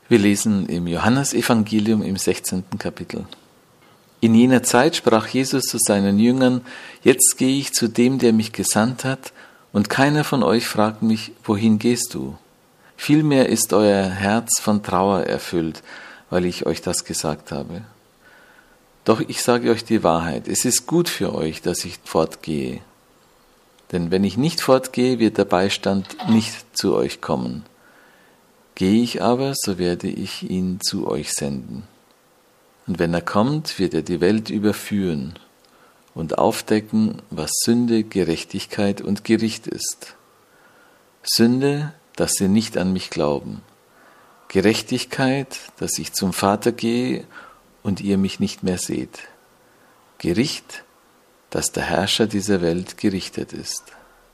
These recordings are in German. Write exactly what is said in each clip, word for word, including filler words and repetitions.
Wir lesen im Johannesevangelium im sechzehnten Kapitel. In jener Zeit sprach Jesus zu seinen Jüngern: Jetzt gehe ich zu dem, der mich gesandt hat, und keiner von euch fragt mich, wohin gehst du? Vielmehr ist euer Herz von Trauer erfüllt, weil ich euch das gesagt habe. Doch ich sage euch die Wahrheit, es ist gut für euch, dass ich fortgehe. Denn wenn ich nicht fortgehe, wird der Beistand nicht zu euch kommen. Gehe ich aber, so werde ich ihn zu euch senden. Und wenn er kommt, wird er die Welt überführen und aufdecken, was Sünde, Gerechtigkeit und Gericht ist. Sünde, dass sie nicht an mich glauben. Gerechtigkeit, dass ich zum Vater gehe und ihr mich nicht mehr seht. Gericht, dass der Herrscher dieser Welt gerichtet ist.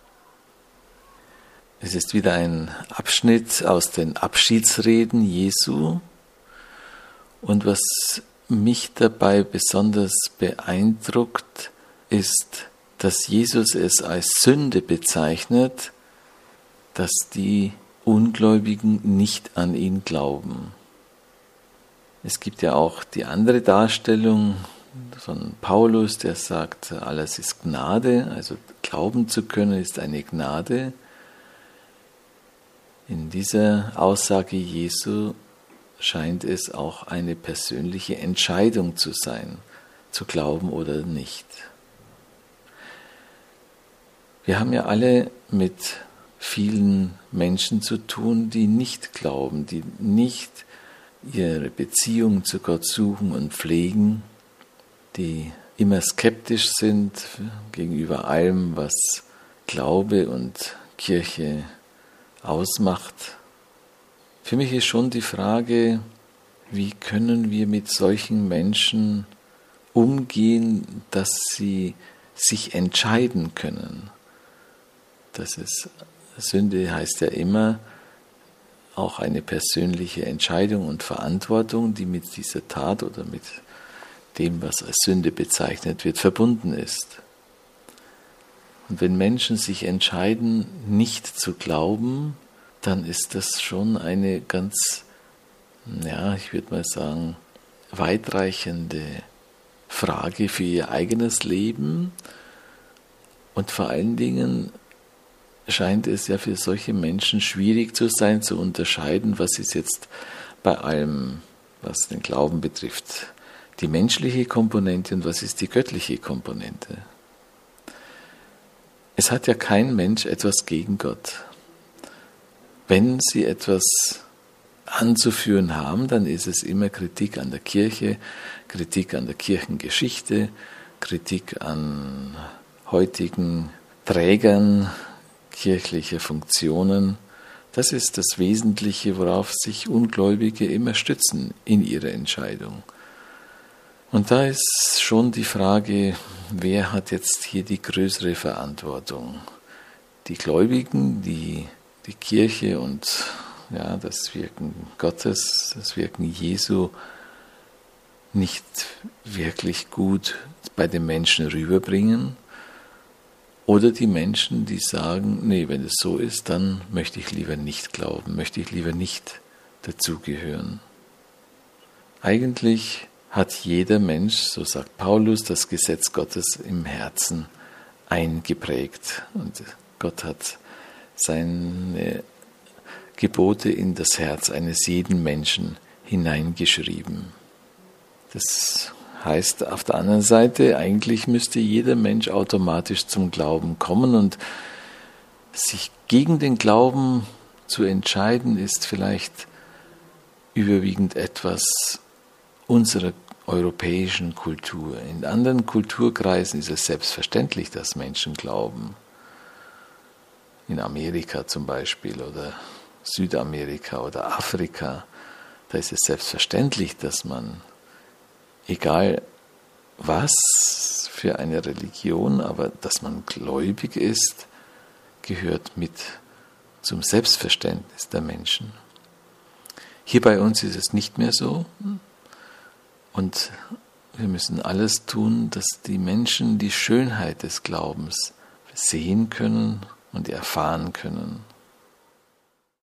Es ist wieder ein Abschnitt aus den Abschiedsreden Jesu. Und was mich dabei besonders beeindruckt, ist, dass Jesus es als Sünde bezeichnet, dass die Ungläubigen nicht an ihn glauben. Es gibt ja auch die andere Darstellung von Paulus, der sagt, alles ist Gnade, also glauben zu können ist eine Gnade. In dieser Aussage Jesu scheint es auch eine persönliche Entscheidung zu sein, zu glauben oder nicht. Wir haben ja alle mit vielen Menschen zu tun, die nicht glauben, die nicht ihre Beziehung zu Gott suchen und pflegen, die immer skeptisch sind gegenüber allem, was Glaube und Kirche ausmacht. Für mich ist schon die Frage, wie können wir mit solchen Menschen umgehen, dass sie sich entscheiden können. Das ist, Sünde heißt ja immer auch eine persönliche Entscheidung und Verantwortung, die mit dieser Tat oder mit dem, was als Sünde bezeichnet wird, verbunden ist. Und wenn Menschen sich entscheiden, nicht zu glauben, dann ist das schon eine ganz, ja, ich würde mal sagen, weitreichende Frage für ihr eigenes Leben. Und vor allen Dingen scheint es ja für solche Menschen schwierig zu sein, zu unterscheiden, was ist jetzt bei allem, was den Glauben betrifft, die menschliche Komponente und was ist die göttliche Komponente. Es hat ja kein Mensch etwas gegen Gott. Wenn sie etwas anzuführen haben, dann ist es immer Kritik an der Kirche, Kritik an der Kirchengeschichte, Kritik an heutigen Trägern kirchlicher Funktionen. Das ist das Wesentliche, worauf sich Ungläubige immer stützen in ihrer Entscheidung. Und da ist schon die Frage, wer hat jetzt hier die größere Verantwortung? Die Gläubigen, die die Kirche und ja, das Wirken Gottes, das Wirken Jesu nicht wirklich gut bei den Menschen rüberbringen? Oder die Menschen, die sagen, nee, wenn es so ist, dann möchte ich lieber nicht glauben, möchte ich lieber nicht dazugehören. Eigentlich hat jeder Mensch, so sagt Paulus, das Gesetz Gottes im Herzen eingeprägt. Und Gott hat seine Gebote in das Herz eines jeden Menschen hineingeschrieben. Das heißt auf der anderen Seite, eigentlich müsste jeder Mensch automatisch zum Glauben kommen, und sich gegen den Glauben zu entscheiden, ist vielleicht überwiegend etwas unserer europäischen Kultur. In anderen Kulturkreisen ist es selbstverständlich, dass Menschen glauben. In Amerika zum Beispiel oder Südamerika oder Afrika, da ist es selbstverständlich, dass man, egal was für eine Religion, aber dass man gläubig ist, gehört mit zum Selbstverständnis der Menschen. Hier bei uns ist es nicht mehr so. Und wir müssen alles tun, dass die Menschen die Schönheit des Glaubens sehen können und erfahren können.